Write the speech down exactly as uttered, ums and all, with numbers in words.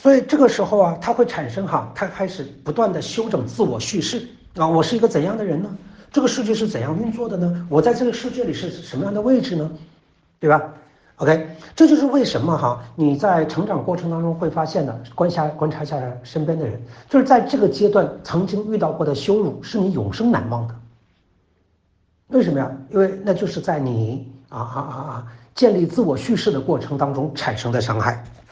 所以这个时候啊，它会产生哈，它开始不断的修整自我叙事啊，我是一个怎样的人呢？这个世界是怎样运作的呢？我在这个世界里是什么样的位置呢？对吧 ？OK，这就是为什么哈，你在成长过程当中会发现的，观察观察一下身边的人，就是在这个阶段曾经遇到过的羞辱，是你永生难忘的。为什么呀？因为那就是在你啊啊啊啊建立自我叙事的过程当中产生的伤害。